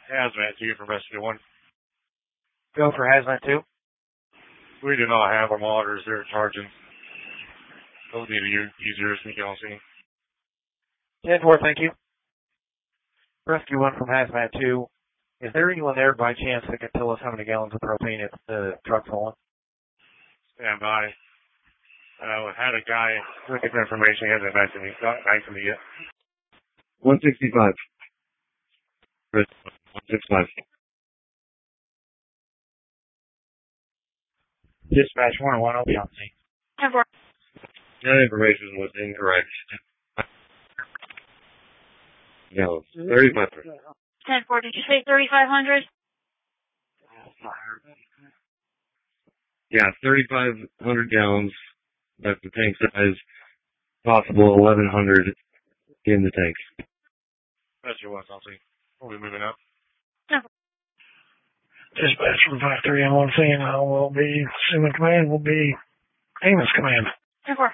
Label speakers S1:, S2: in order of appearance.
S1: Hazmat 2 from Rescue 1.
S2: Go for Hazmat 2.
S1: We do not have our monitors there charging. They'll need to use yours when you don't see.
S2: 10-4, thank you. Rescue 1 from Hazmat 2. Is there anyone there by chance that can tell us how many gallons of propane it's the truck's on?
S1: Stand by. We had a guy looking for information. He hasn't gotten back to me yet.
S3: 165. 165.
S2: Dispatch 101, I'll be on scene.
S4: 10-4.
S3: That information was incorrect. Gallons. 3,500.
S4: 10-4, did you say 3,500?
S3: Yeah, 3,500 gallons. That's the tank size. Possible 1,100 in the tanks.
S1: Rescue 1, I'll see. We'll be moving up.
S4: 10-4.
S5: Dispatch from 5-3 on 1 scene. Will be, assuming command will be Amos command.
S4: 10-4.